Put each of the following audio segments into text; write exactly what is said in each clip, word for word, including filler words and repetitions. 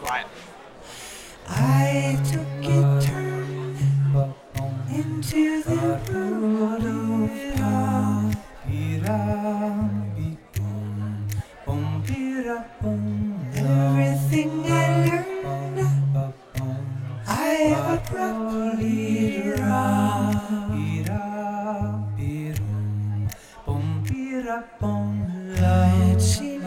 Right. I took a turn into the world of pop. Everything I learned, I abruptly dropped. Light seemed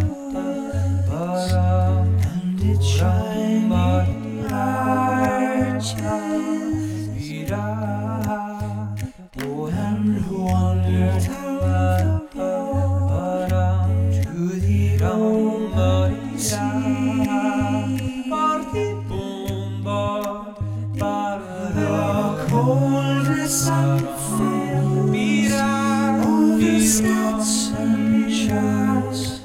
and it shining arches, and wandered out to the lonely sea. The coldness unfilled all the stats and charts.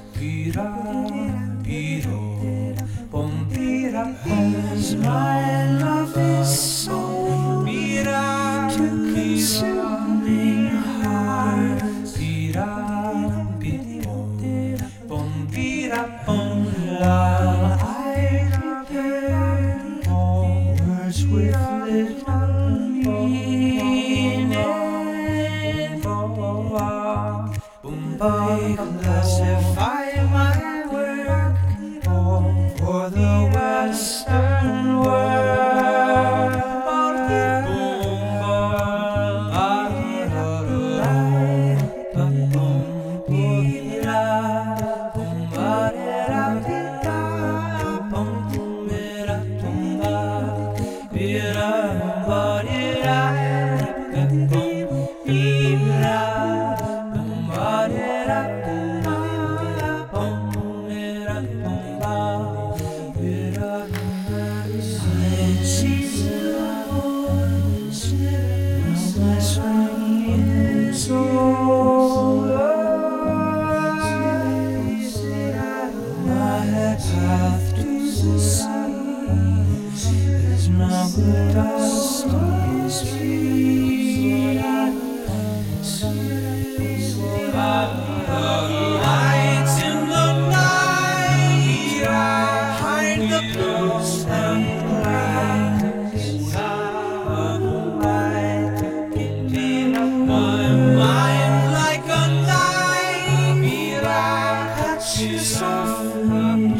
As my love is sold to consuming hearts, while I prepared words with little meaning, they classify my work for the Western world. Path to the sea is now the dusty street. Lights in the night hide the blues and lights. My mind like a knife cuts you softly.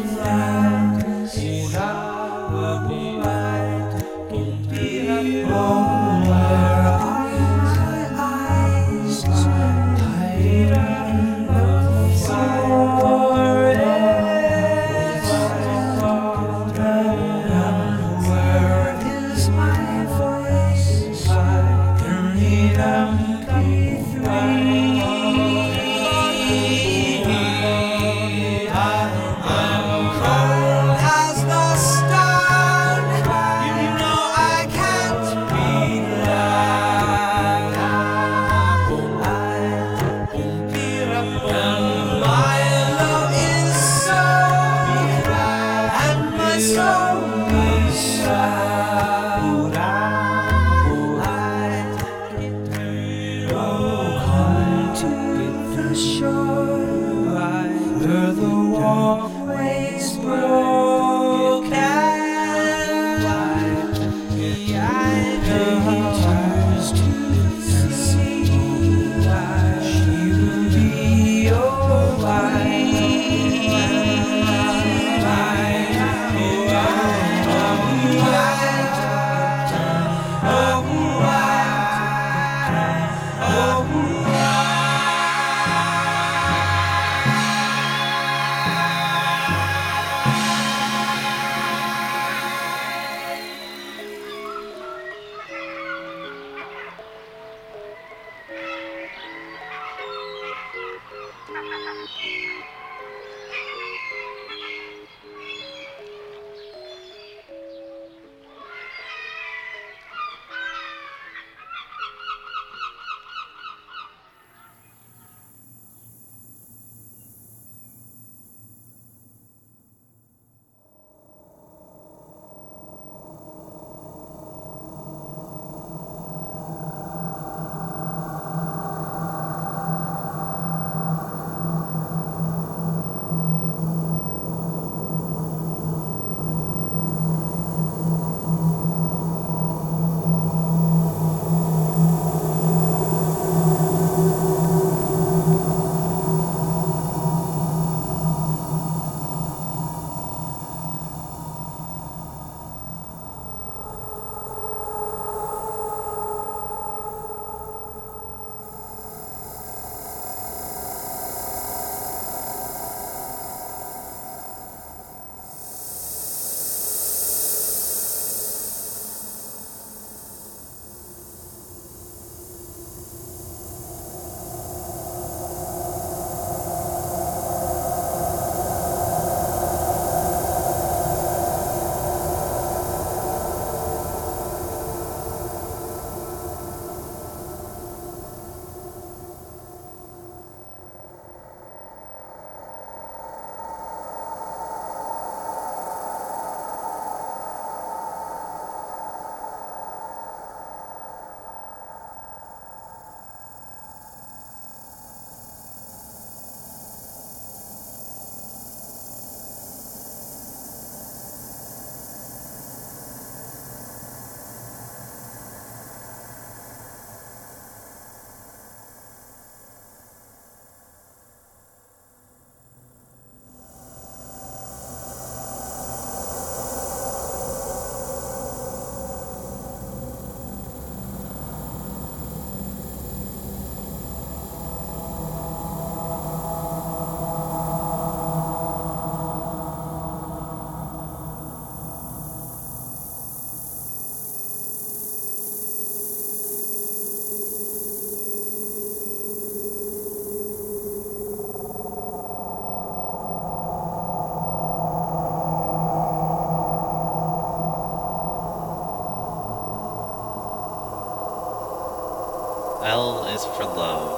L is for love.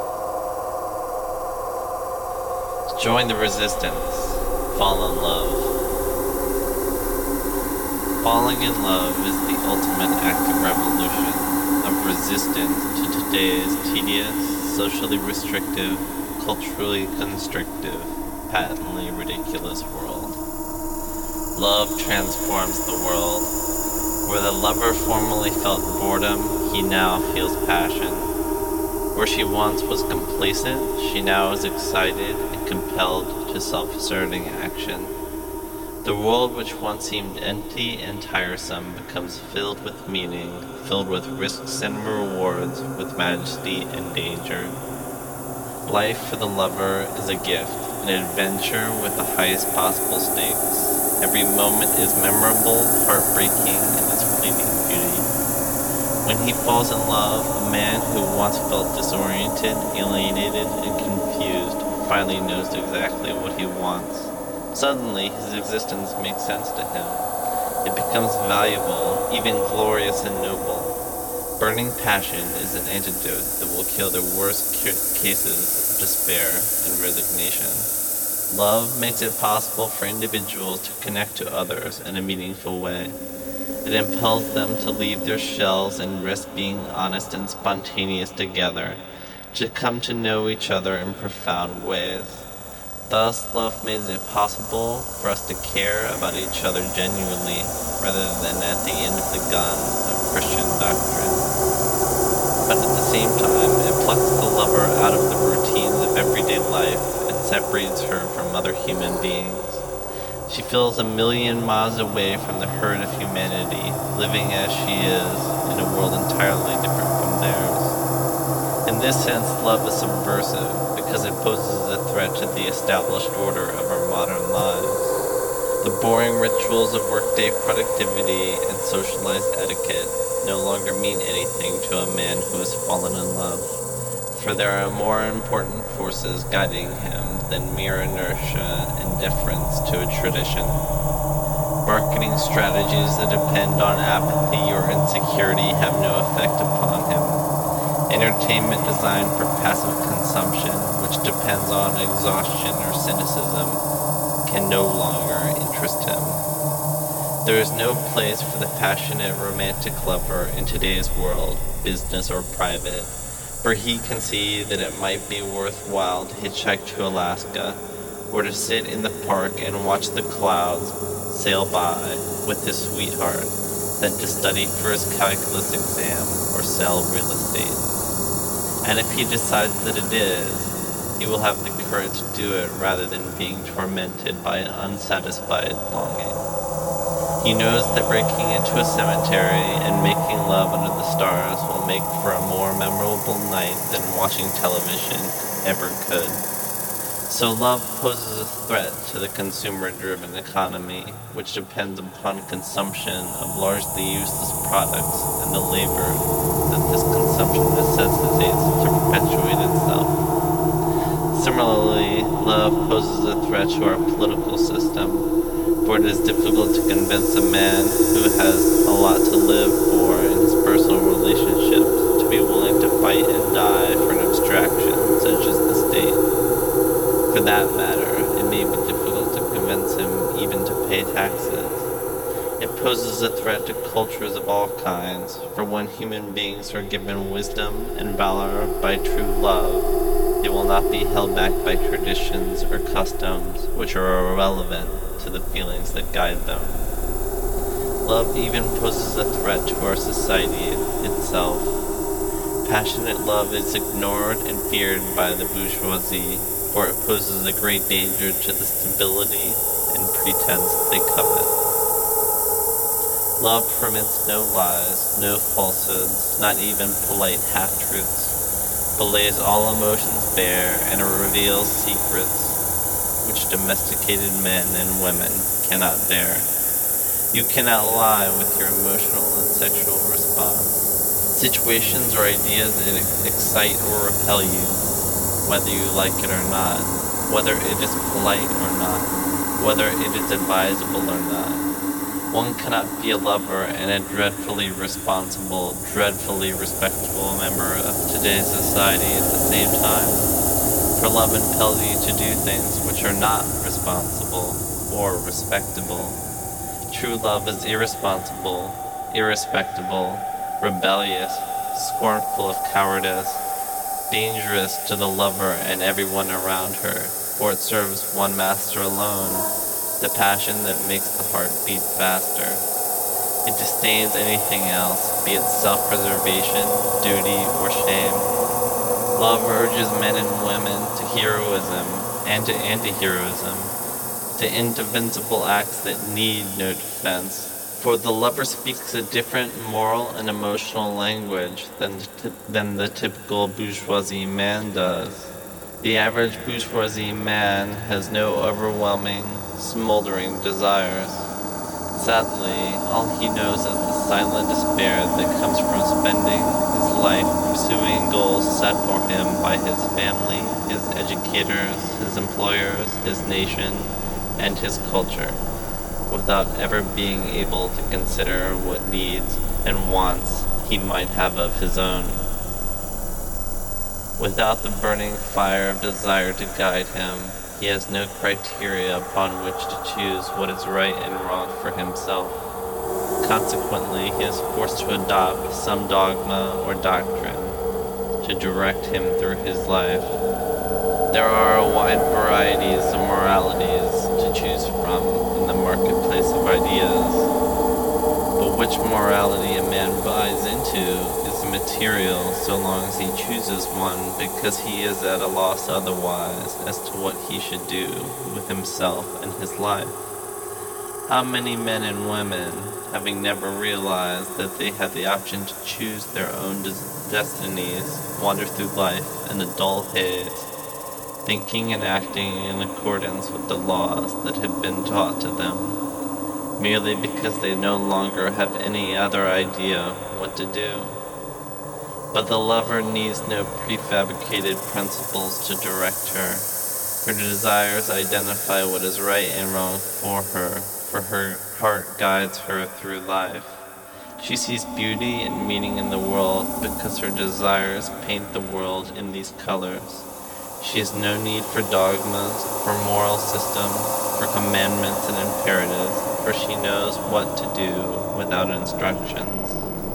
Join the resistance. Fall in love. Falling in love is the ultimate act of revolution, of resistance to today's tedious, socially restrictive, culturally constrictive, patently ridiculous world. Love transforms the world. Where the lover formerly felt boredom, he now feels passion. Where she once was complacent, she now is excited and compelled to self-asserting action. The world which once seemed empty and tiresome becomes filled with meaning, filled with risks and rewards, with majesty and danger. Life for the lover is a gift, an adventure with the highest possible stakes. Every moment is memorable, heartbreaking in its fleeting beauty. When he falls in love, a man who once felt disoriented, alienated, and confused finally knows exactly what he wants. Suddenly, his existence makes sense to him. It becomes valuable, even glorious and noble. Burning passion is an antidote that will kill the worst cases of despair and resignation. Love makes it possible for individuals to connect to others in a meaningful way. It impels them to leave their shells and risk being honest and spontaneous together, to come to know each other in profound ways. Thus, love makes it possible for us to care about each other genuinely, rather than at the end of the gun of Christian doctrine. But at the same time, it plucks the lover out of the routines of everyday life and separates her from other human beings. She feels a million miles away from the herd of humanity, living as she is in a world entirely different from theirs. In this sense, love is subversive, because it poses a threat to the established order of our modern lives. The boring rituals of workday productivity and socialized etiquette no longer mean anything to a man who has fallen in love, for there are more important forces guiding him than mere inertia and deference to a tradition. Marketing strategies that depend on apathy or insecurity have no effect upon him. Entertainment designed for passive consumption, which depends on exhaustion or cynicism, can no longer interest him. There is no place for the passionate romantic lover in today's world, business or private, for he can see that it might be worthwhile to hitchhike to Alaska, or to sit in the park and watch the clouds sail by with his sweetheart, than to study for his calculus exam or sell real estate. And if he decides that it is, he will have the courage to do it rather than being tormented by an unsatisfied longing. He knows that breaking into a cemetery and making love under the stars will make for a more memorable night than watching television ever could. So love poses a threat to the consumer-driven economy, which depends upon consumption of largely useless products and the labor that this consumption necessitates to perpetuate itself. Similarly, love poses a threat to our political system, for it is difficult to convince a man who has a lot to live for in his personal relationships to be willing to fight and die for an abstraction such as the state. For that matter, it may be difficult to convince him even to pay taxes. It poses a threat to cultures of all kinds, for when human beings are given wisdom and valor by true love, they will not be held back by traditions or customs which are irrelevant to the feelings that guide them. Love even poses a threat to our society itself. Passionate love is ignored and feared by the bourgeoisie, for it poses a great danger to the stability and pretense they covet. Love permits no lies, no falsehoods, not even polite half-truths, but lays all emotions bare and reveals secrets which domesticated men and women cannot bear. You cannot lie with your emotional and sexual response. Situations or ideas that excite or repel you, whether you like it or not, whether it is polite or not, whether it is advisable or not. One cannot be a lover and a dreadfully responsible, dreadfully respectable member of today's society at the same time. For love impels you to do things which are not responsible or respectable. True love is irresponsible, irrespectable, rebellious, scornful of cowardice, dangerous to the lover and everyone around her, for it serves one master alone, the passion that makes the heart beat faster. It disdains anything else, be it self-preservation, duty, or shame. Love urges men and women to heroism and to anti-heroism, to indefensible acts that need no defense. For the lover speaks a different moral and emotional language than, than the typical bourgeoisie man does. The average bourgeoisie man has no overwhelming, smoldering desires. Sadly, all he knows is the silent despair that comes from spending his life pursuing goals set for him by his family, his educators, his employers, his nation, and his culture, without ever being able to consider what needs and wants he might have of his own. Without the burning fire of desire to guide him, he has no criteria upon which to choose what is right and wrong for himself. Consequently, he is forced to adopt some dogma or doctrine to direct him through his life. There are a wide varieties of moralities to choose from in the marketplace of ideas, but which morality a man buys into is immaterial so long as he chooses one, because he is at a loss otherwise as to what he should do with himself and his life. How many men and women, having never realized that they have the option to choose their own des- destinies, wander through life in a dull haze, thinking and acting in accordance with the laws that have been taught to them, merely because they no longer have any other idea what to do. But the lover needs no prefabricated principles to direct her. Her desires identify what is right and wrong for her, for her heart guides her through life. She sees beauty and meaning in the world because her desires paint the world in these colors. She has no need for dogmas, for moral systems, for commandments and imperatives, for she knows what to do without instructions.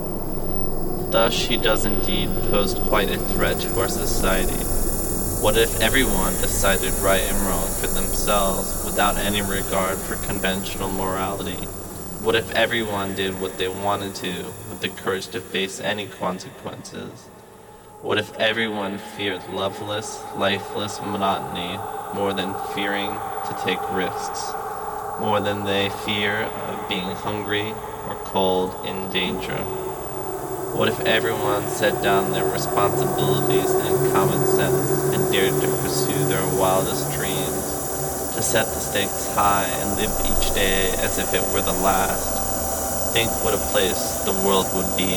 Thus she does indeed pose quite a threat to our society. What if everyone decided right and wrong for themselves without any regard for conventional morality? What if everyone did what they wanted to with the courage to face any consequences? What if everyone feared loveless, lifeless monotony more than fearing to take risks, more than they fear of being hungry or cold in danger? What if everyone set down their responsibilities and common sense and dared to pursue their wildest dreams, to set the stakes high and live each day as if it were the last? Think what a place the world would be.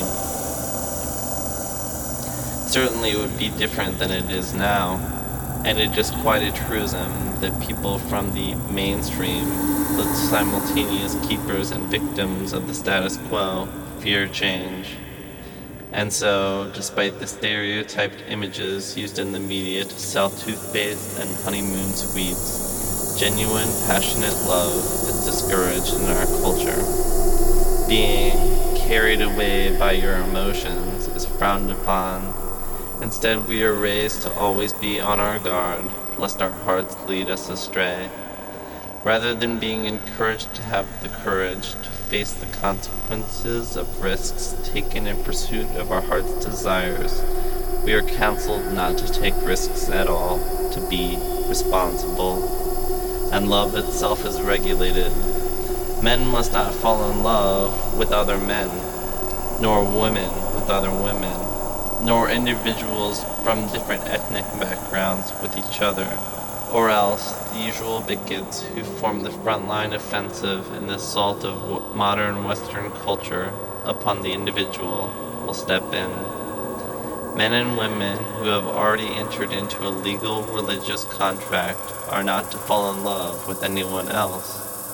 Certainly it would be different than it is now, and it is quite a truism that people from the mainstream, the simultaneous keepers and victims of the status quo, fear change. And so, despite the stereotyped images used in the media to sell toothpaste and honeymoon sweets, genuine, passionate love is discouraged in our culture. Being carried away by your emotions is frowned upon. Instead, we are raised to always be on our guard, lest our hearts lead us astray. Rather than being encouraged to have the courage to face the consequences of risks taken in pursuit of our heart's desires, we are counseled not to take risks at all, to be responsible. And love itself is regulated. Men must not fall in love with other men, nor women with other women, nor individuals from different ethnic backgrounds with each other, or else the usual bigots who form the frontline offensive in the assault of modern Western culture upon the individual will step in. Men and women who have already entered into a legal religious contract are not to fall in love with anyone else.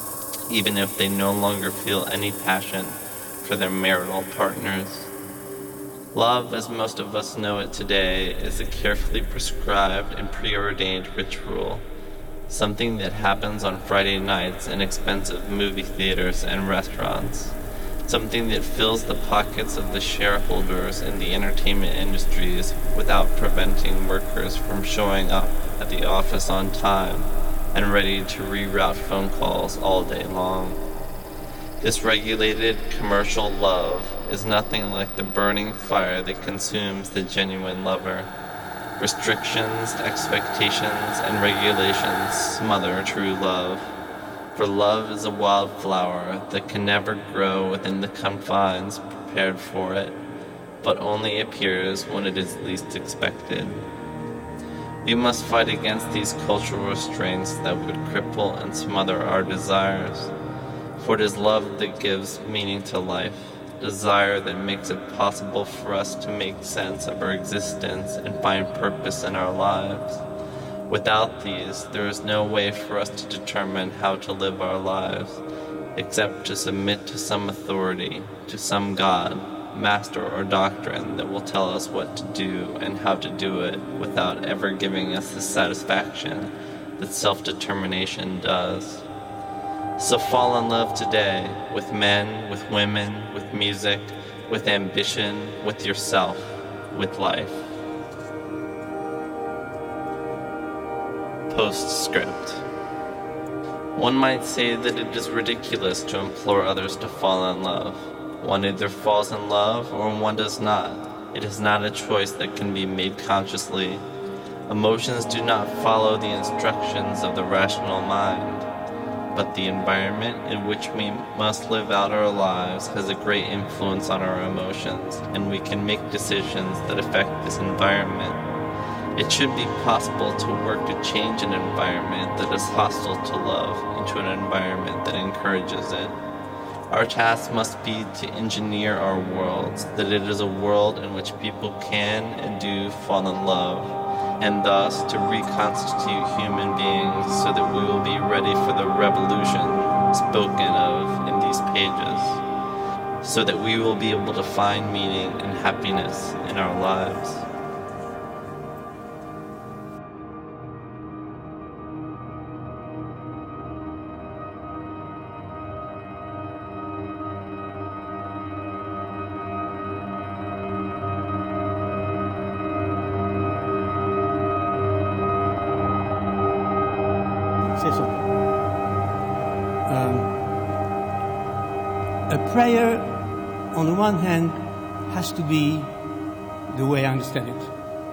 even if they no longer feel any passion for their marital partners. Love, as most of us know it today, is a carefully prescribed and preordained ritual, something that happens on Friday nights in expensive movie theaters and restaurants, something that fills the pockets of the shareholders in the entertainment industries without preventing workers from showing up at the office on time and ready to reroute phone calls all day long. This regulated commercial love is nothing like the burning fire that consumes the genuine lover. Restrictions, expectations, and regulations smother true love, for love is a wildflower that can never grow within the confines prepared for it, but only appears when it is least expected. We must fight against these cultural restraints that would cripple and smother our desires, for it is love that gives meaning to life, desire that makes it possible for us to make sense of our existence and find purpose in our lives. Without these, there is no way for us to determine how to live our lives, except to submit to some authority, to some God, master, or doctrine that will tell us what to do and how to do it without ever giving us the satisfaction that self-determination does. So fall in love today with men, with women, with music, with ambition, with yourself, with life. Postscript. One might say that it is ridiculous to implore others to fall in love. One either falls in love or one does not. It is not a choice that can be made consciously. Emotions do not follow the instructions of the rational mind. But the environment in which we must live out our lives has a great influence on our emotions, and we can make decisions that affect this environment. It should be possible to work to change an environment that is hostile to love into an environment that encourages it. Our task must be to engineer our worlds, that it is a world in which people can and do fall in love, and thus to reconstitute human beings so that we will be ready for the revolution spoken of in these pages, so that we will be able to find meaning and happiness in our lives. Prayer, on the one hand, has to be, the way I understand it,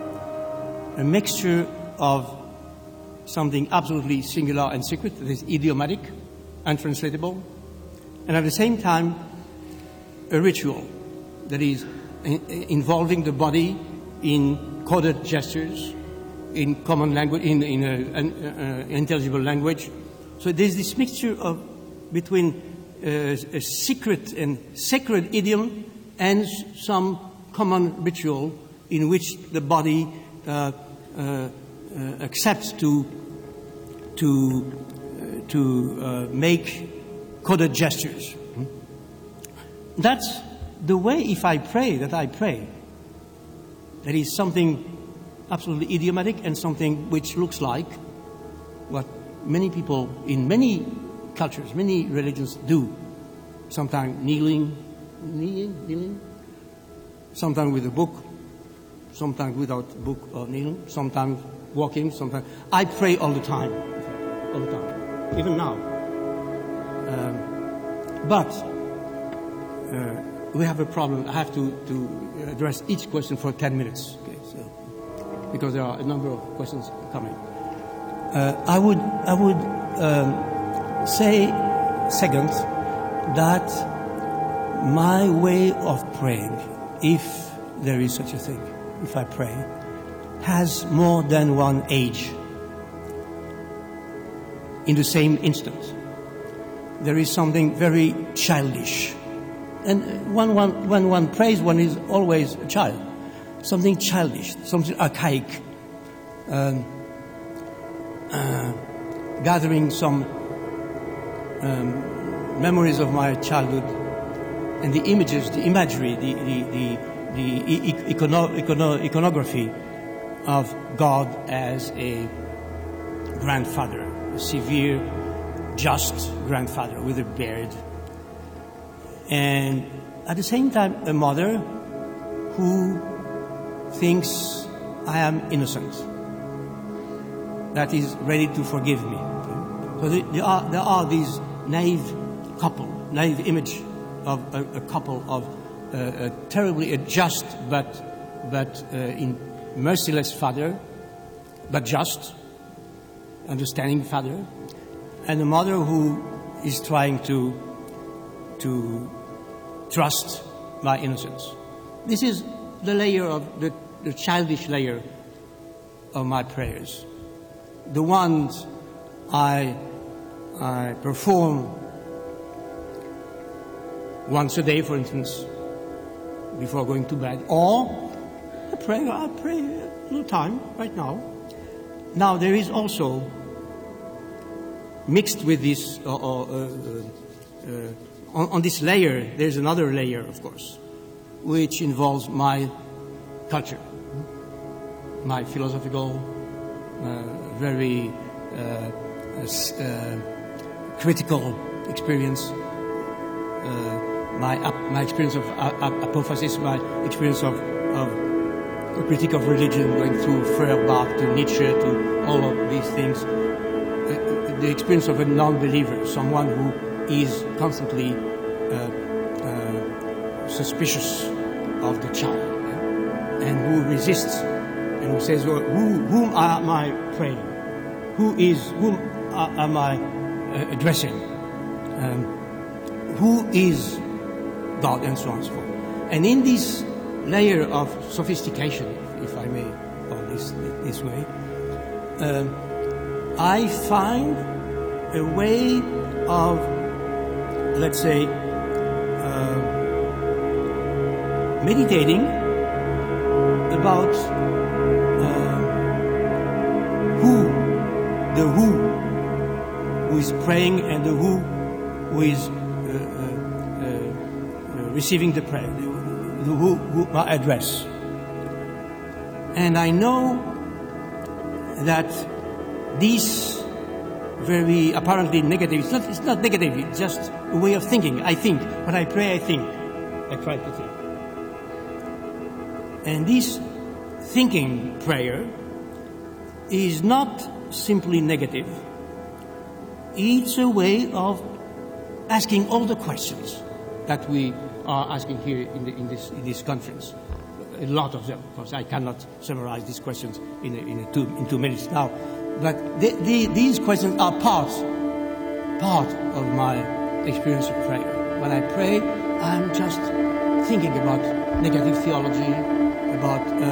a mixture of something absolutely singular and secret, that is idiomatic, untranslatable, and at the same time, a ritual that is involving the body in coded gestures, in common language, in, in an uh, intelligible language. So there's this mixture of between Uh, a secret and sacred idiom and some common ritual in which the body uh, uh, uh, accepts to to uh, to uh, make coded gestures. Hmm? That's the way, if I pray, that I pray. That is something absolutely idiomatic and something which looks like what many people in many cultures, many religions do. Sometimes kneeling, kneeling, kneeling. Sometimes with a book, sometimes without a book or kneeling. Sometimes walking. Sometimes I pray all the time, all the time, even now. Um, but uh, we have a problem. I have to, to address each question for ten minutes, okay? So because there are a number of questions coming. Uh, I would, I would. Um, say second that my way of praying, if there is such a thing, if I pray, has more than one age in the same instant. There is something very childish, and when one, when one prays, one is always a child, something childish, something archaic, um, uh, gathering some Um, memories of my childhood and the images, the imagery, the, the, the, the icono, icono, iconography of God as a grandfather, a severe, just grandfather with a beard. And at the same time, a mother who thinks I am innocent, that is ready to forgive me. So there are, there are these naive couple, naive image of a, a couple of uh, a terribly just but, but uh, in merciless father, but just, understanding father, and a mother who is trying to, to trust my innocence. This is the layer of the, the childish layer of my prayers. The ones I, I perform once a day, for instance, before going to bed, or I pray, I pray a little time right now. Now there is also mixed with this, uh, uh, uh, uh, on, on this layer, there's another layer, of course, which involves my culture, my philosophical, uh, very uh, uh, critical experience, uh, my my experience of apophasis, my experience of, of a critique of religion, going through Feuerbach to Nietzsche to all of these things, uh, the experience of a non-believer, someone who is constantly uh, uh, suspicious of the child, yeah? And who resists and who says, well, who, whom am I praying? Who is, whom am I uh, addressing? Um, who is God, and so on and so forth. And in this layer of sophistication, if I may call this this way, um, I find a way of, let's say, uh, meditating about uh, who, the who, who is praying, and the who, who is uh, uh, uh, receiving the prayer, the, the who, who I address. And I know that this very apparently negative, it's not, it's not negative, it's just a way of thinking. I think. When I pray, I think. I try to think. And this thinking prayer is not simply negative. It's a way of asking all the questions that we are asking here in, the, in, this, in this conference. A lot of them, of course. I cannot summarize these questions in, a, in, a two, in two minutes now. But the, the, these questions are part, part of my experience of prayer. When I pray, I'm just thinking about negative theology, about uh,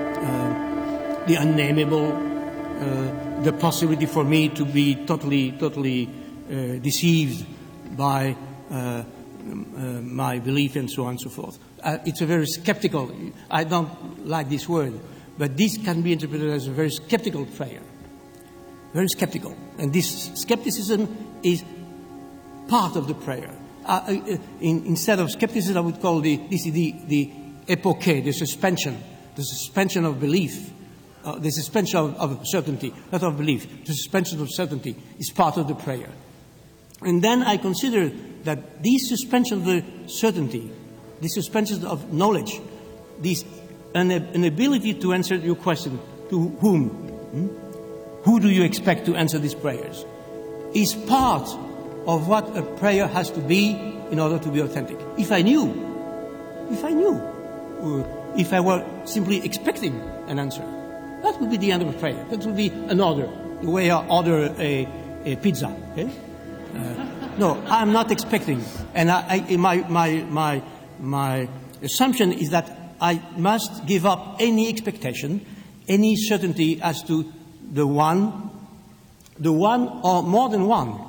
uh, the unnameable, uh, the possibility for me to be totally, totally uh, deceived by uh, uh, my belief, and so on and so forth. Uh, it's a very skeptical, I don't like this word, but this can be interpreted as a very skeptical prayer. Very skeptical. And this skepticism is part of the prayer. Uh, uh, in, instead of skepticism, I would call the, this the, the epoche, the suspension, the suspension of belief, uh, the suspension of, of certainty, not of belief, the suspension of certainty is part of the prayer. And then I consider that this suspension of the certainty, this suspension of knowledge, this an, an ability to answer your question, to whom? Hmm? Who do you expect to answer these prayers? Is part of what a prayer has to be in order to be authentic. If I knew, if I knew, or if I were simply expecting an answer, that would be the end of a prayer. That would be an order, the way I order a, a pizza. Okay? Uh, no, I'm not expecting. And I, I, my, my, my, my assumption is that I must give up any expectation, any certainty as to the one, the one or more than one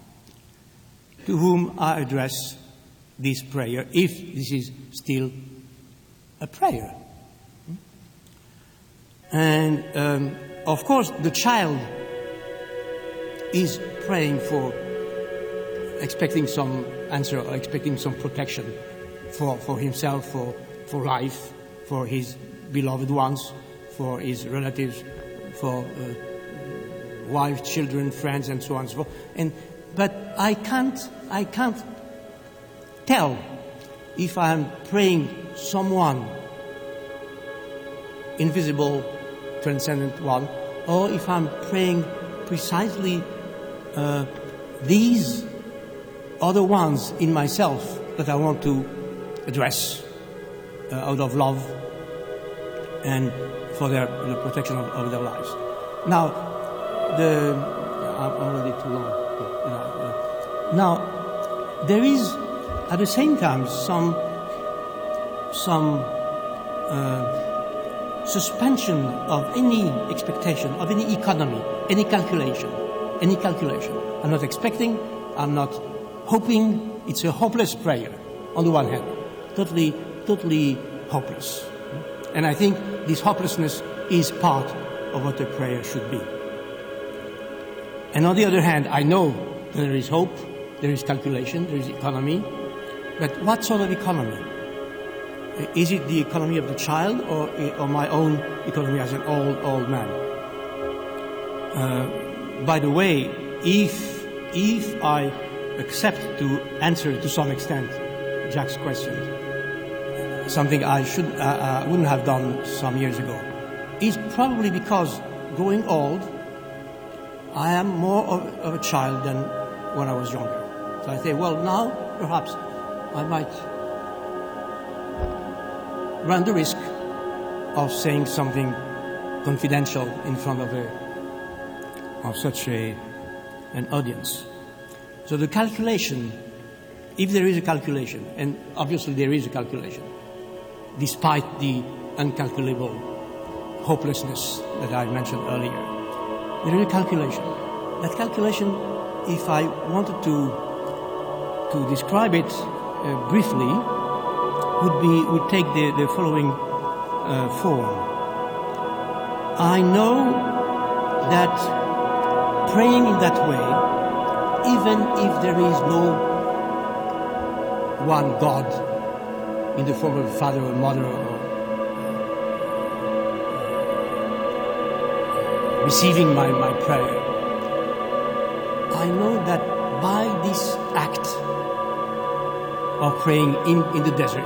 to whom I address this prayer, if this is still a prayer. And um, of course, the child is praying for expecting some answer or expecting some protection for, for himself, for, for life, for his beloved ones, for his relatives, for uh, wife, children, friends, and so on and so forth. And, but I can't, I can't tell if I'm praying someone invisible, transcendent one, or if I'm praying precisely uh, these other ones in myself that I want to address uh, out of love and for their, the protection of, of their lives. Now, the I'm already too long. Uh, now, there is at the same time some some uh, suspension of any expectation, of any economy, any calculation, any calculation. I'm not expecting. I'm not hoping. It's a hopeless prayer. On the one hand, totally, totally hopeless. And I think this hopelessness is part of what a prayer should be. And on the other hand, I know that there is hope, there is calculation, there is economy. But what sort of economy? Is it the economy of the child or, or my own economy as an old, old man? Uh, by the way, if, if I accept to answer to some extent Jack's question, something I should uh, uh, wouldn't have done some years ago, is probably because growing old, I am more of, of a child than when I was younger. So I say, well, now perhaps I might run the risk of saying something confidential in front of a of such a an audience. So the calculation, if there is a calculation, and obviously there is a calculation, despite the uncalculable hopelessness that I mentioned earlier, there is a calculation. That calculation, if I wanted to to describe it uh, briefly, would be would take the, the following uh, form. I know that praying in that way, even if there is no one God in the form of a father or mother or uh, receiving my, my prayer, I know that by this act of praying in, in the desert,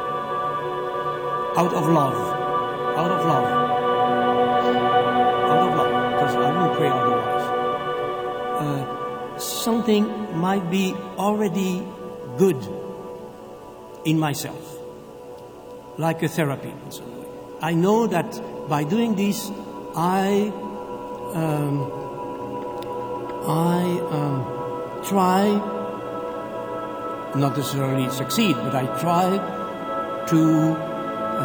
out of love, out of love, out of love, because I wouldn't pray otherwise, uh, something might be already good in myself, like a therapy in some way. I know that by doing this, I um, I um, try, not necessarily succeed, but I try to uh,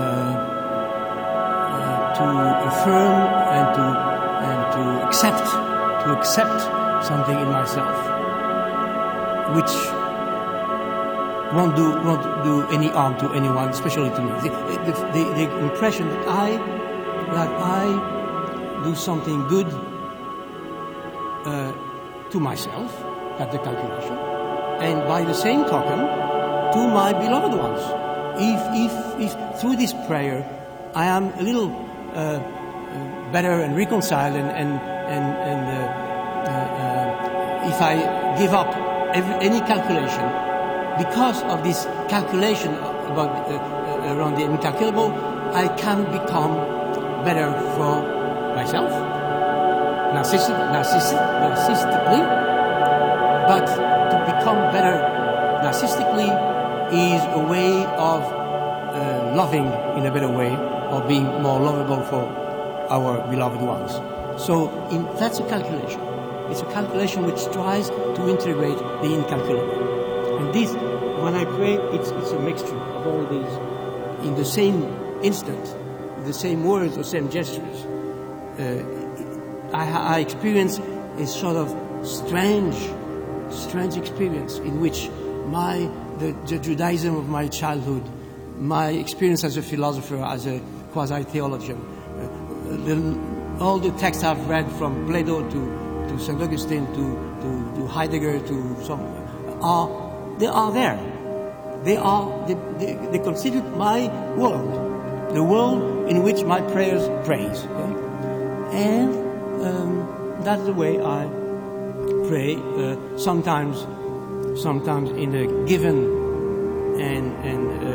uh, to affirm and to and to accept to accept something in myself, which won't do won't do any harm to anyone, especially to me. The, the, the, the impression that I that I do something good uh, to myself, at the calculation, and by the same token, to my beloved ones. If if if through this prayer I am a little uh, better and reconciled, and and and, and uh, uh, uh, if I give up every, any calculation, because of this calculation about uh, uh, around the incalculable, I can become better for myself, narcissistic, narcissistic, narcissistically. But to become better narcissistically is a way of uh, loving in a better way, or being more lovable for our beloved ones. So in, that's a calculation. It's a calculation which tries to integrate the incalculable. And this, when I pray, it's, it's a mixture of all these in the same instant, the same words or same gestures. Uh, I, I experience a sort of strange, strange experience in which my the, the Judaism of my childhood, my experience as a philosopher, as a quasi-theologian, uh, the, all the texts I've read from Plato to, to Saint Augustine to, to, to Heidegger to some are, they are there. They are, they, they, they constitute my world, the world in which my prayers praise. Okay? And um, that's the way I pray. Uh, sometimes, sometimes in a given and and uh,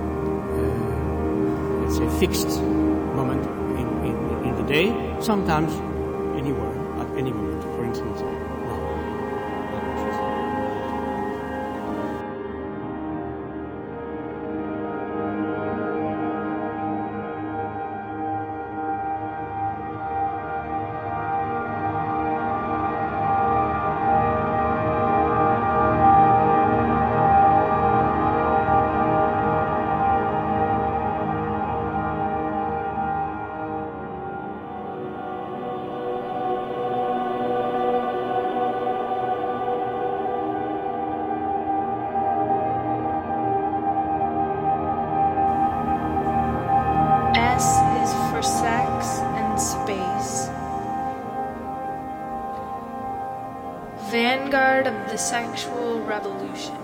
uh, let's say fixed moment in, in, in the day. Sometimes anywhere at any moment. For instance, now. S is for sex and space. Vanguard of the sexual revolution.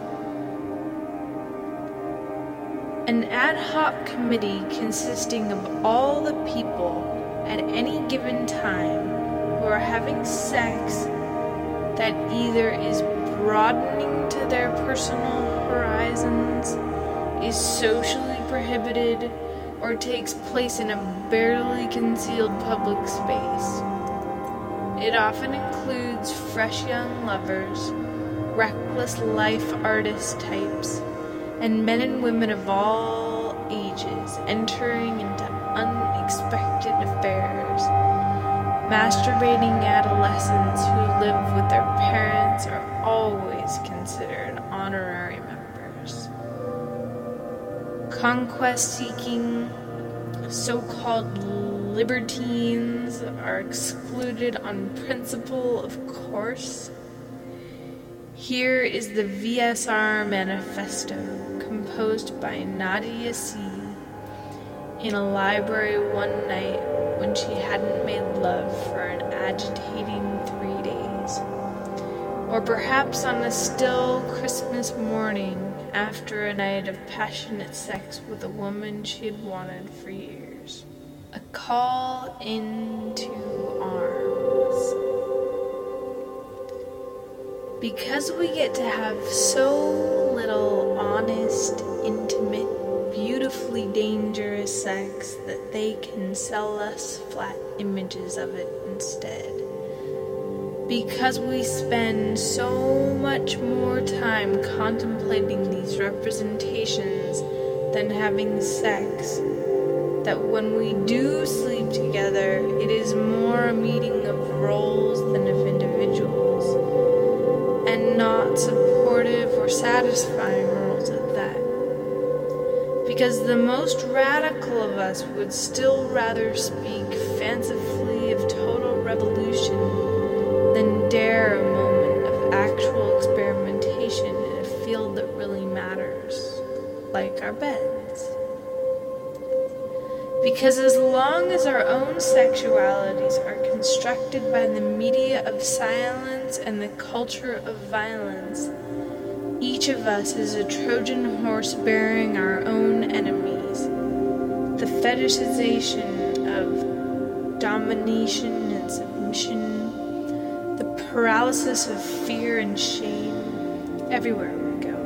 An ad hoc committee consisting of all the people at any given time who are having sex that either is broadening to their personal horizons, is socially prohibited, or takes place in a barely concealed public space. It often includes fresh young lovers, reckless life artist types, and men and women of all ages entering into unexpected affairs. Masturbating adolescents who live with their parents are always considered honorary members. Conquest-seeking, so-called libertines are excluded on principle, of course. Here is the V S R manifesto, composed by Nadia C. in a library one night when she hadn't made love for an agitating three days. Or perhaps on a still Christmas morning after a night of passionate sex with a woman she had wanted for years. A call into arms. Because we get to have so little honest, intimate, beautifully dangerous sex that they can sell us flat images of it instead. Because we spend so much more time contemplating these representations than having sex, that when we do sleep together, it is more a meeting of roles than of individuals, and not supportive or satisfying roles at that. Because the most radical of us would still rather speak fancifully of total revolution than dare a moment of actual experimentation in a field that really matters, like our beds. Because as long as our own sexualities are constructed by the media of silence and the culture of violence, each of us is a Trojan horse bearing our own enemies. The fetishization of domination and submission, paralysis of fear and shame everywhere we go.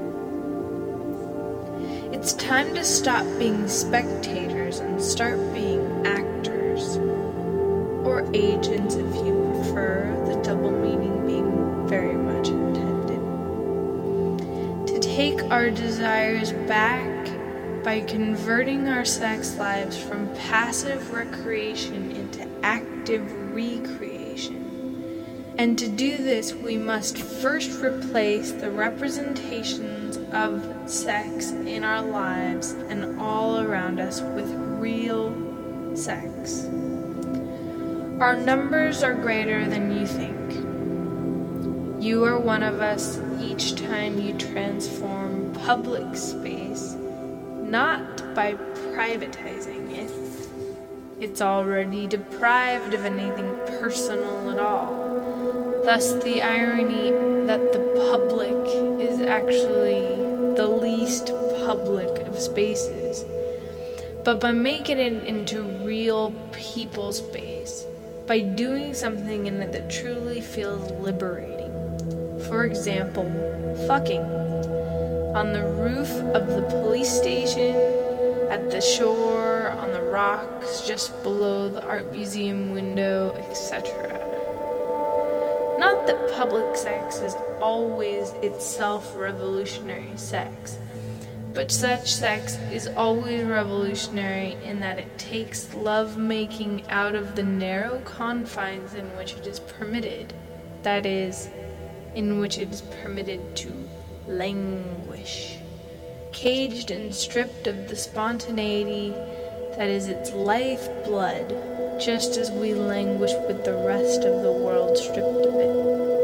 It's time to stop being spectators and start being actors, or agents if you prefer, the double meaning being very much intended. To take our desires back by converting our sex lives from passive recreation into active recreation. And to do this, we must first replace the representations of sex in our lives and all around us with real sex. Our numbers are greater than you think. You are one of us each time you transform public space, not by privatizing it. It's already deprived of anything personal at all. Thus the irony that the public is actually the least public of spaces, but by making it into real people space, by doing something in it that truly feels liberating. For example, fucking. On the roof of the police station, at the shore, on the rocks, just below the art museum window, et cetera. Not that public sex is always itself revolutionary sex, but such sex is always revolutionary in that it takes love-making out of the narrow confines in which it is permitted, that is, in which it is permitted to languish, caged and stripped of the spontaneity that is its lifeblood, just as we languish with the rest of the world stripped of it.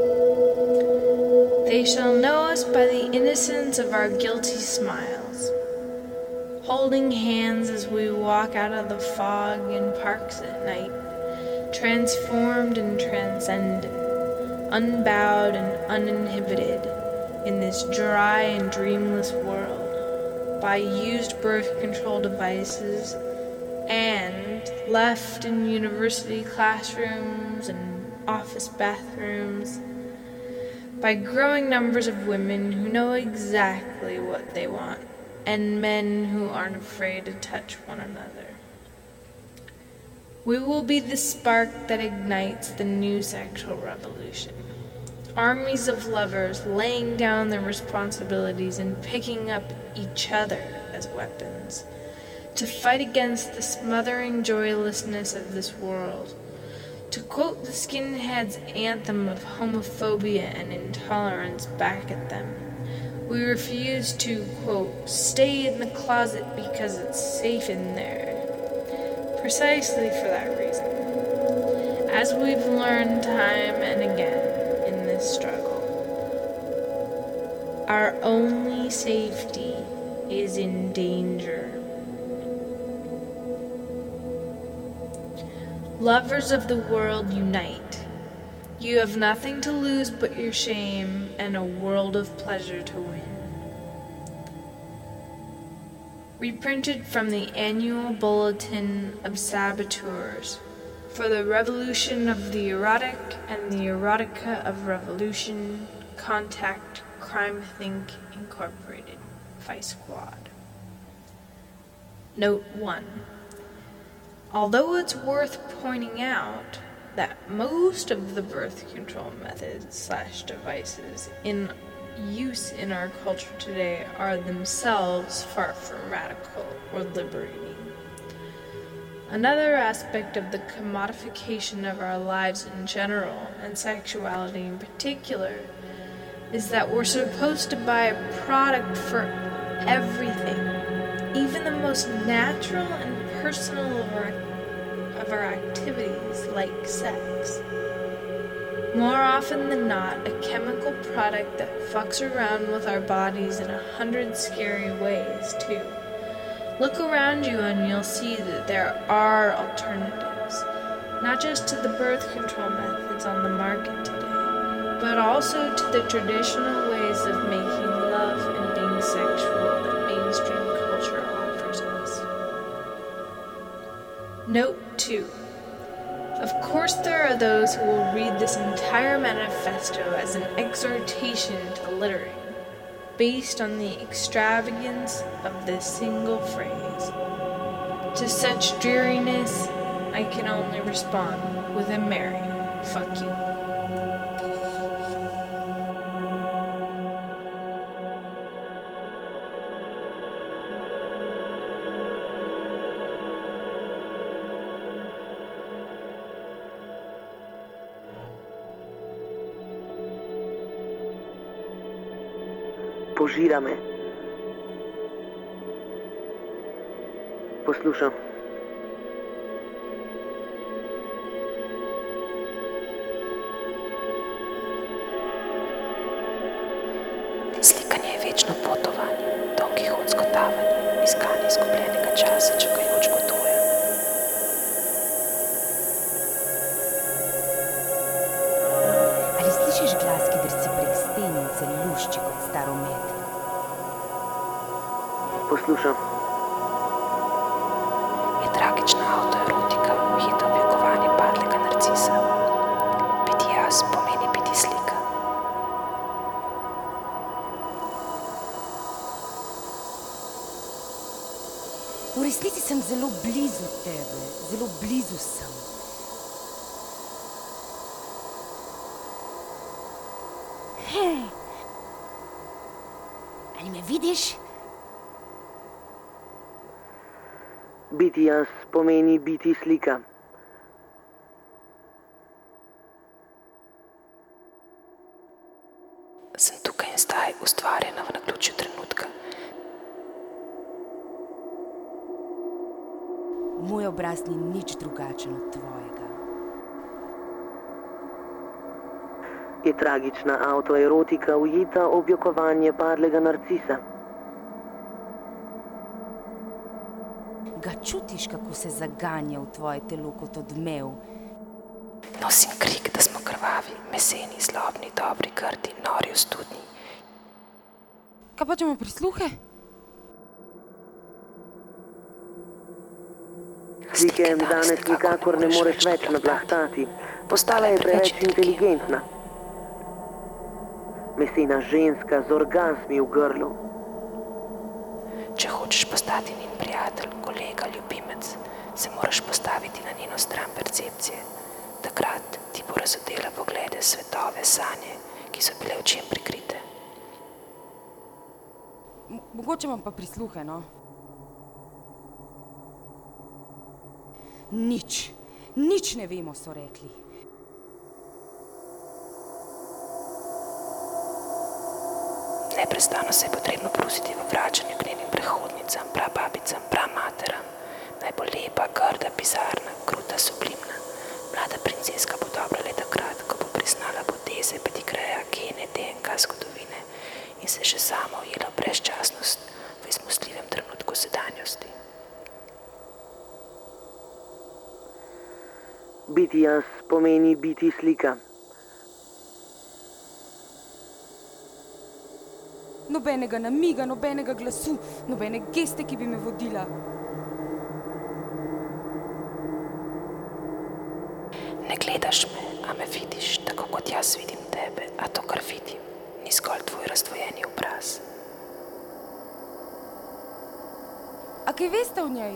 They shall know us by the innocence of our guilty smiles, holding hands as we walk out of the fog in parks at night, transformed and transcendent, unbowed and uninhibited in this dry and dreamless world, by used birth control devices, and left in university classrooms and office bathrooms, by growing numbers of women who know exactly what they want, and men who aren't afraid to touch one another. We will be the spark that ignites the new sexual revolution. Armies of lovers laying down their responsibilities and picking up each other as weapons to fight against the smothering joylessness of this world. To quote the skinheads' anthem of homophobia and intolerance back at them, we refuse to, quote, stay in the closet because it's safe in there. Precisely for that reason. As we've learned time and again in this struggle, our only safety is in danger. Lovers of the world, unite. You have nothing to lose but your shame and a world of pleasure to win. Reprinted from the Annual Bulletin of Saboteurs for the Revolution of the Erotic and the Erotica of Revolution. Contact Crime Think Incorporated, Vice Squad. Note one. Although it's worth pointing out that most of the birth control methods slash devices in use in our culture today are themselves far from radical or liberating. Another aspect of the commodification of our lives in general, and sexuality in particular, is that we're supposed to buy a product for everything, even the most natural and personal of our, of our activities, like sex. More often than not, a chemical product that fucks around with our bodies in a hundred scary ways, too. Look around you and you'll see that there are alternatives, not just to the birth control methods on the market today, but also to the traditional ways of making love and being sexual that mainstream culture offers us. Note two. Of course there are those who will read this entire manifesto as an exhortation to littering, based on the extravagance of this single phrase. To such dreariness, I can only respond with a merry fuck you. Požira me. Poslušam. Slikanje je večno potovanje, dolgi hod skotavanje, iskanje izgubljenega časa, čakajoč gotuje. Ali slišiš glas, ki drsi prek sten? Poslušam. Je tragična avtoerotika ujeta v vjekovanje padlega narcisa. Biti jaz pomeni biti slika. V resnici sem zelo blizu tebe, zelo blizu sem. Hej, ali me vidiš? Biti jaz pomeni biti slika. Sem tukaj in zdaj ustvarjena v naključju trenutka. Moj obraz ni nič drugačen od tvojega. Je tragična avtoerotika ujeta v objokovanje padlega narcisa. Ga čutiš, kako se zaganja v tvoje telo kot odmev? Nosim krik, da smo krvavi, meseni, zlobni, dobri, grdi, nori, ostudni. Kaj pa ćemo prisluhe? Slike danes nikakor ne moreš več nadlahtati. Postala je preveč inteligentna. Mesena ženska z orgazmi v grlu. Če hočeš postati njen prijatelj, kolega, ljubimec, se moraš postaviti na njeno stran percepcije. Takrat ti bo razodela poglede, svetove, sanje, ki so bile očem prikrite. M- mogoče vam pa prisluhe, no? Nič, nič ne vemo, so rekli. Neprestano se je potrebno prositi v vračanju k njenim prehodnicam, prababicam, pramateram. Naj bo lepa, grda, bizarna, kruta, sublimna. Mlada princeska bo dobra le takrat, ko bo priznala poteze pedigreja, gene, D N K zgodovine in se že sama ujela v brezčasnost v izmustljivem trenutku sedanjosti. Biti jaz pomeni biti slika. Nobenega namiga, nobenega glasu, nobene geste, ki bi me vodila. Ne gledaš me, a me vidiš, tako kot jaz vidim tebe, a to, kar vidim, ni zgolj tvoj razdvojeni obraz. A kaj veste o njej?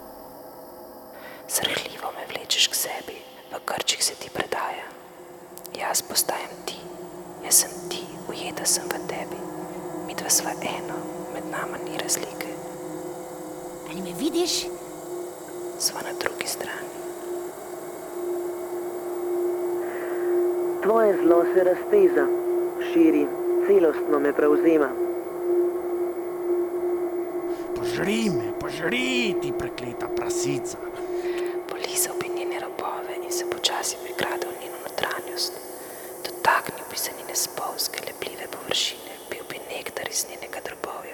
Srhljivo me vlečeš k sebi, v krčih se ti predaja. Jaz postajam ti, jaz sem ti, ujeta sem v tebi. Midva sva eno, med nama ni razlike. Ali me vidiš? Sva na drugi strani. Tvoje zlo se razteza, širi, celostno me prevzema. Požri me, požri, ti prekleta prasica. Polizal bi njene robove in se počasi prikradel njeno notranjost. Dotaknil bi se njene spolzke, lepljive površine, bil bi nektar iz njenega drobovja.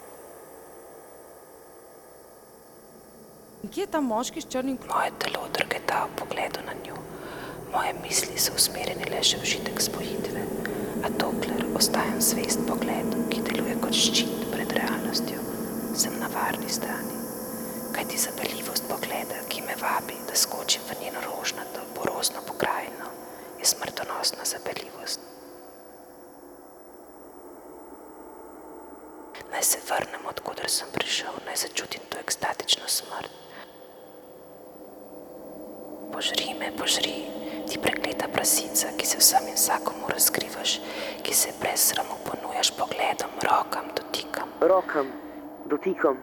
In kje je ta moški s črnim klobom? Moje telo drgeta v pogledu na njo. Moje misli so usmerjene le še v užitek spojitve, a dokler ostajam zvest pogledu, ki deluje kot ščit pred realnostjo, sem na varni strani. Kajti zapeljivost pogleda, ki me vabi, da skočim v njeno rožnato, porozno pokrajino, je smrtonosna zapeljivost. Naj se vrnem, odkuder sem prišel, naj začutim to ekstatično smrt. Požri me, požri, ti prekleta prasica, ki se vsem in vsakomu razkrivaš, ki se brez sramu ponujaš pogledom, rokam, dotikam. Rokam, dotikom.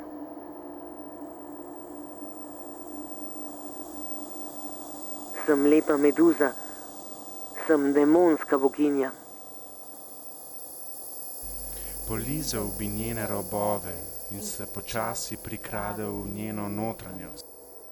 Sem lepa meduza, sem demonska boginja. Polizal bi njene robove in se počasi prikradel v njeno notranjost.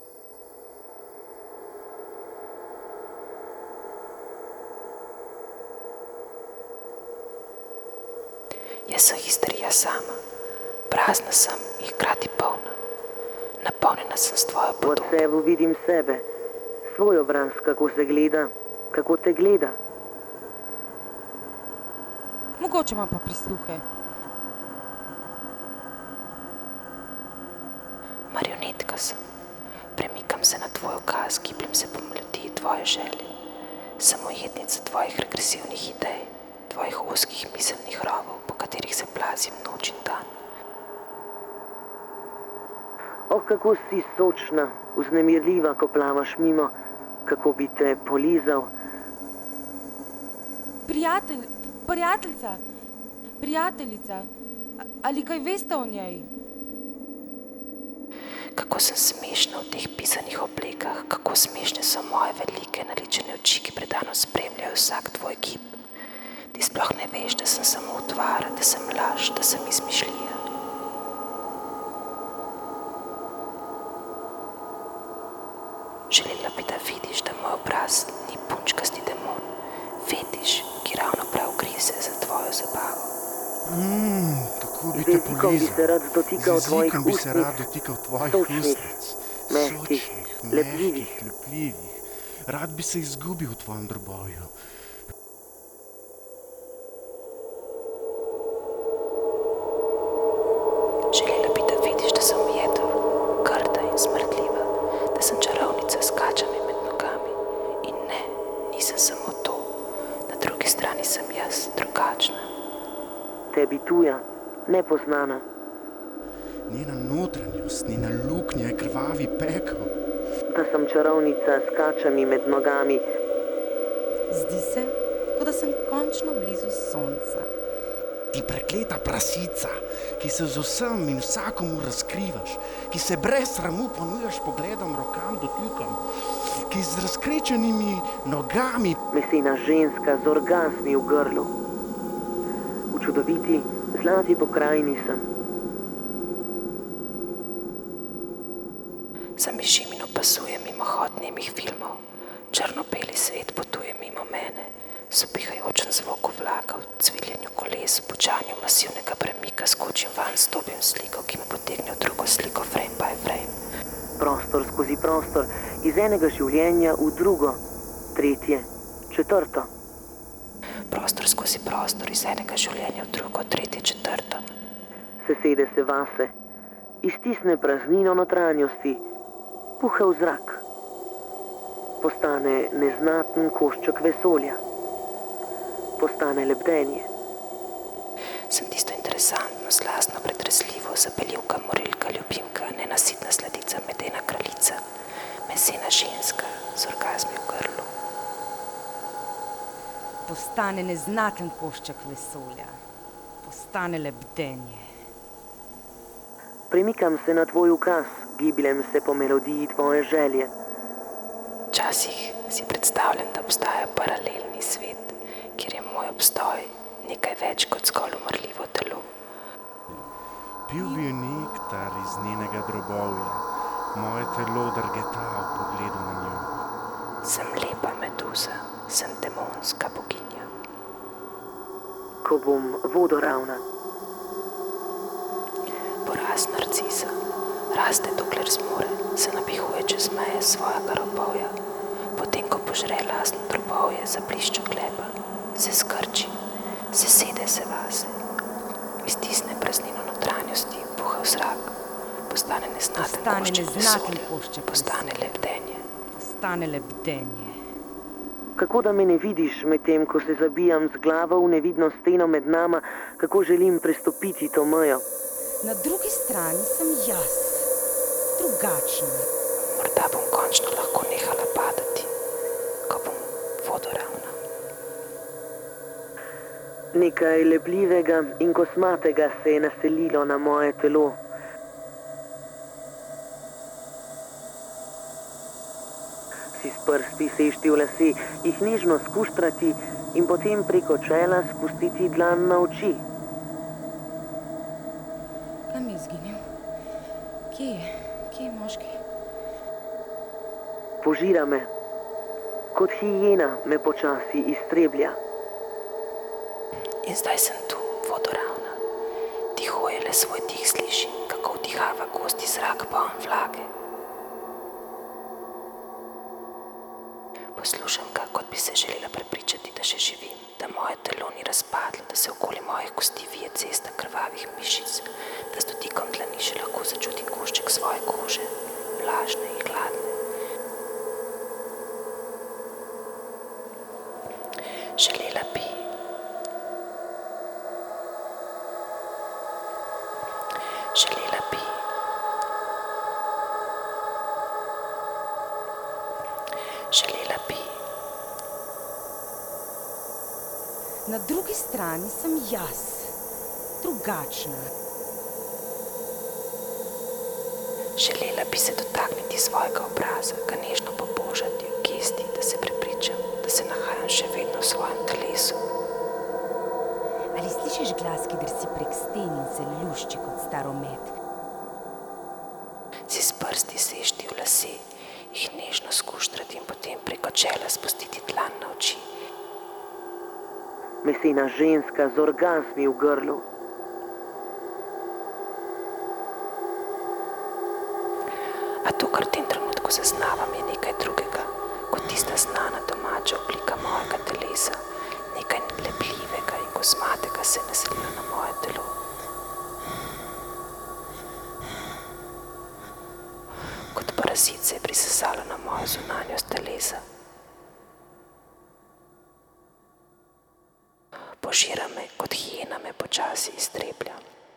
Jaz sem histerija sama, prazna sem in hkrati polna. Napolnjena sem s tvojo V podobo. sebi vidim sebe, svoj obraz, kako se gleda, kako te gleda. Mogoče ima pa prisluhe. Marionetka sem. Premikam se na tvoj ukaz, gibljem se po melodiji tvoje želje. Sem ujetnica tvojih regresivnih idej, tvojih ozkih miselnih rovov, po katerih se plazim noč in dan. Oh, kako si sočna, vznemirljiva, ko plavaš mimo, kako bi te polizal. Prijatelj, prijateljica, prijateljica, ali kaj veste o njej? Kako sem smešna v teh pisanih oblekah, kako smešne so moje velike naličene oči, ki predano spremljajo vsak tvoj gib. Ti sploh ne veš, da sem samo utvara, da sem laž, da sem izmišljija. Želela bi, da vidiš, da moj obraz ni punčkasti demon, fetiš, ki ravno prav grize za tvojo zabavo. Mm, kako bi te polizal. bi se rad dotikal Z tvojih jezikom bi se ustnic, rad dotikal tvojih sočnih, ustnic. mehkih, Sočnih, lepljivih. mehkih, lepljivih. Rad bi se izgubil v tvojem drobovju. Želela bi, da vidiš, da sem ujetel, grda in smrdljiva, da sem čarovnica s kačami med nogami. In ne, nisem samo to. Na drugi strani sem jaz, drugačna. Tebi tuja, nepoznana. Njena notranjost, njena luknja je krvavi pekel. Da sem čarovnica s kačami med nogami. Zdi se, kot da sem končno blizu sonca. Ti prekleta prasica, ki se z vsem in vsakomu razkrivaš, ki se brez sramu ponujaš pogledom rokam dotikam, ki z razkrečenimi nogami. Mesena ženska z orgazmi v grlu. V čudoviti, zlati pokrajini sem. Zamišim in opasujem mimohod nemih filmov. Črno-beli svet potuje mimo mene. S upihajočem zvoku vlaka, v cviljenju koles, v počanju masivnega premika skočim van, stopim sliko, ki me potegne v drugo sliko, frame by frame. Prostor skozi prostor, iz enega življenja v drugo, tretje, četrto. Prostor skozi prostor, iz enega življenja v drugo, tretje, četrto. Sesede se vase, iztisne praznino notranjosti, puha v zrak. Postane neznaten košček vesolja. Postane lebdenje. Sem tisto interesantno, slastno, pretresljivo, zapeljivka, morilka, ljubimka, nenasitna sladica, medena kraljica, mesena ženska z orgazmi v grlu. Postane neznaten košček vesolja. Postane lebdenje. Premikam se na tvoj ukaz, gibljem se po melodiji tvoje želje. Včasih si predstavljam, da obstaja paralelni svet, kjer je moj obstoj nekaj več kot zgolj umrljivo telo. Pil bi nektar iz njenega drobovja, moje telo drgeta v pogledu na njo. Sem lepa meduza, sem demonska boginja. Ko bom vodoravna. Poraz narcisa, raste dokler zmore, se napihuje čez meje svojega robovja. Potem, ko požre lastno drobovje za bliščo gleba, se skrči, se sede se vase, iztisne praznino notranjosti, puha v zrak, postane neznaten košček vesolja, postane lebdenje. Postane lebdenje. Kako da me ne vidiš, medtem ko se zabijam z glavo v nevidno steno med nama, kako želim prestopiti to mejo. Na drugi strani sem jaz, drugačna. Morda bom končno lahko nehala padati, ko bom vodoravna. Nekaj lepljivega in kosmatega se je naselilo na moje telo. Si s prsti sešti v lase, jih nežno skuštrati in potem preko čela spustiti dlan na oči. Kam je izginil? Kje je? Kje je moški? Požira me. Kot hijena me počasi iztreblja. In zdaj sem tu, vodoravna. Tihoje le svoj dih slišim, kako vdihava gosti zrak poln vlage. Poslušam ga, kot bi se želela prepričati, da še živim, da moje telo ni razpadlo, da se okoli mojih kosti vije cesta krvavih mišic, da s dotikom dlani še lahko začuti košček svoje kože, vlažne in hladne. Želela bi, želela bi, želela bi. Na drugi strani sem jaz, drugačna. Želela bi se dotakniti svojega obraza, ga nežno pobožati v gesti, da se prepričam, da se nahajam še vedno v svojem telesu. Ali slišiš glas, ki drsi prek sten in se lušči kot staromet? Si s prsti sešti v lase, jih nežno skuštrati in potem preko čela spustiti dlan na oči. Mesena ženska z orgazmi v grlu. A to, kar v tem trenutku zaznavam, je nekaj drugega, kot tista znana domača oblika mojega telesa. Nekaj lepljivega in kosmatega se je naselilo na moje telo. Kot parazit se je prisesalo na mojo zunanjost telesa. Požira me, kot hijena me počasi iztreblja.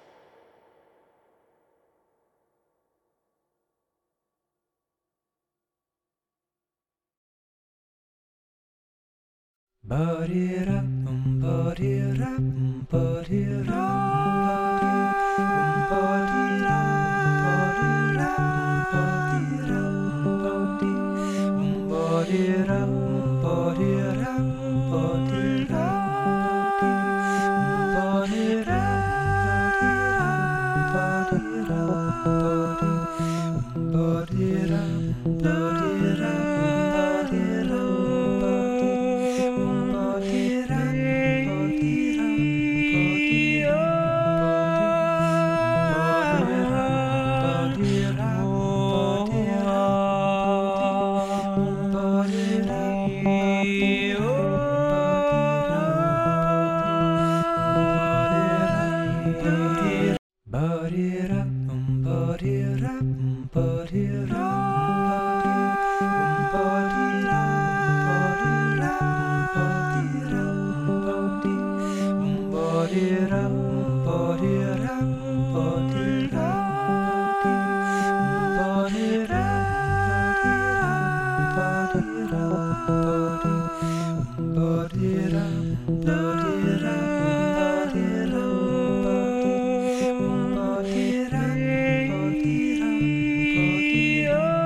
Ba-di-da, bum, ba-di-da, bum, ba-di-da, bum, ba-di-da, ba-di-da, ba-di-da, bum, ba-di-da, ba-di-da, ba-di-da, ba-di-da, ba-di-da, ba-di-da, ba-di-da, ba-di-da.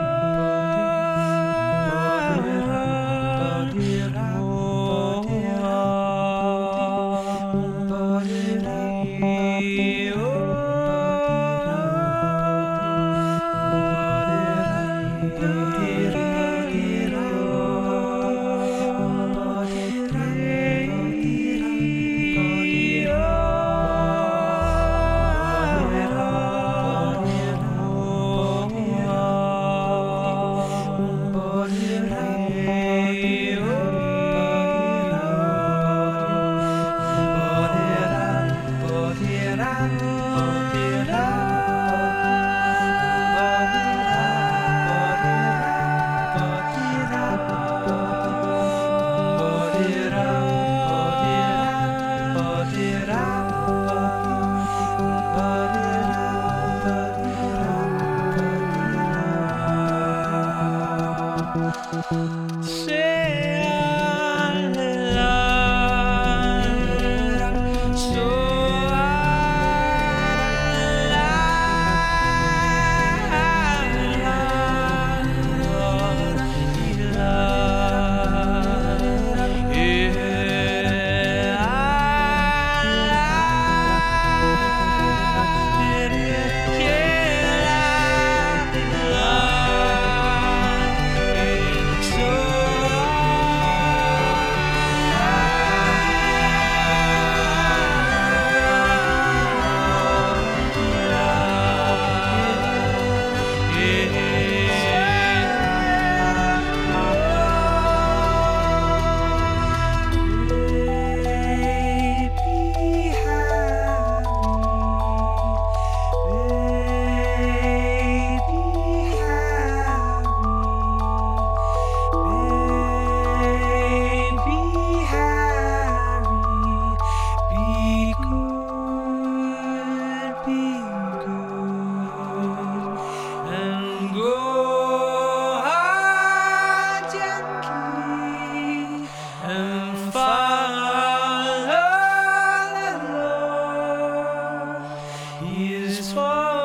for